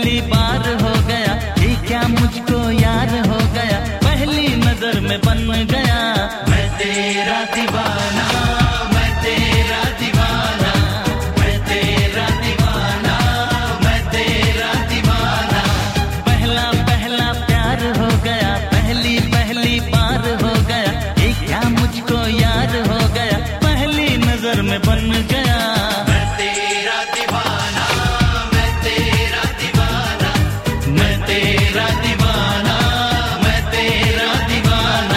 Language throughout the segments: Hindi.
पहली बार हो गया, ये क्या मुझको यार हो गया, पहली नजर में बन गया। मैं तेरा दीवाना, मैं तेरा दीवाना, मैं तेरा दीवाना, मैं तेरा दीवाना। पहला पहला प्यार हो गया, पहली पहली बार हो गया, ये क्या मुझको यार हो गया, पहली नजर में बन गया। मैं तेरा दीवाना, मैं तेरा दीवाना, मैं तेरा दीवाना, मैं तेरा दीवाना।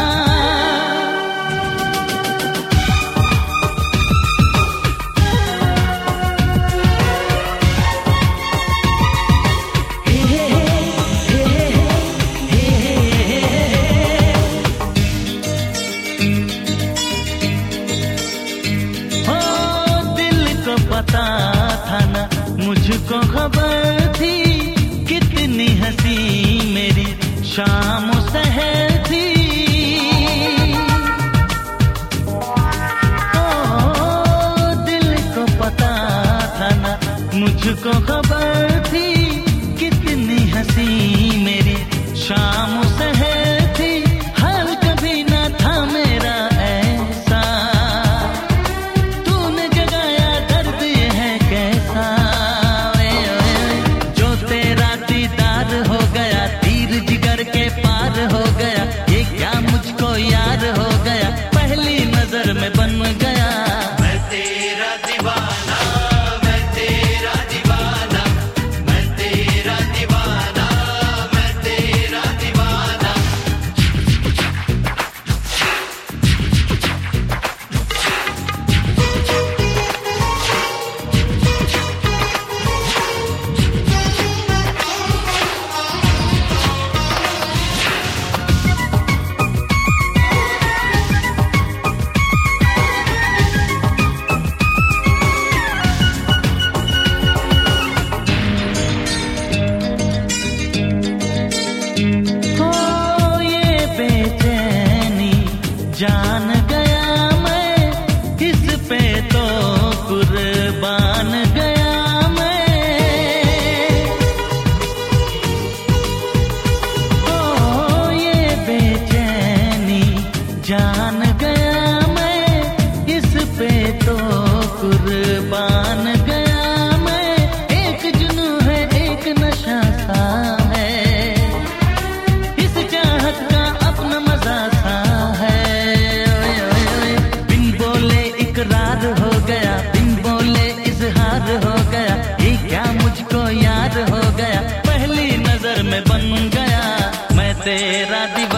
पता था ना मुझको खबर थी, कितनी हंसी मेरी शाम सहर थी। ओ दिल को पता था ना मुझको खबर थी, कितनी हंसी मेरी शाम सहर थी। हाल कभी ना था मेरा ऐसा, तूने जगाया दर्द ये है कैसा। जो तेरा दीदार हो गया, तीर जिगर के पार हो गया, ये क्या मुझको यार हो गया, पहली नजर में बन गया। मैं तेरा दीवाना, मैं तेरा दीवाना, मैं तेरा दीवाना, मैं तेरा दीवाना। जान गया मैं इस पे तो कुर्बान गया मैं। ओ ये बेचैनी जान गया मैं, इस पे तो कुर्बान गया मैं। एक जुनू है एक नशा सा है, इस चाहत का अपना मजा सा है। इकरार हो गया, बिन बोले इजहार हो गया, ये क्या मुझको यार हो गया, पहली नजर में बन गया। मैं तेरा दीवाना।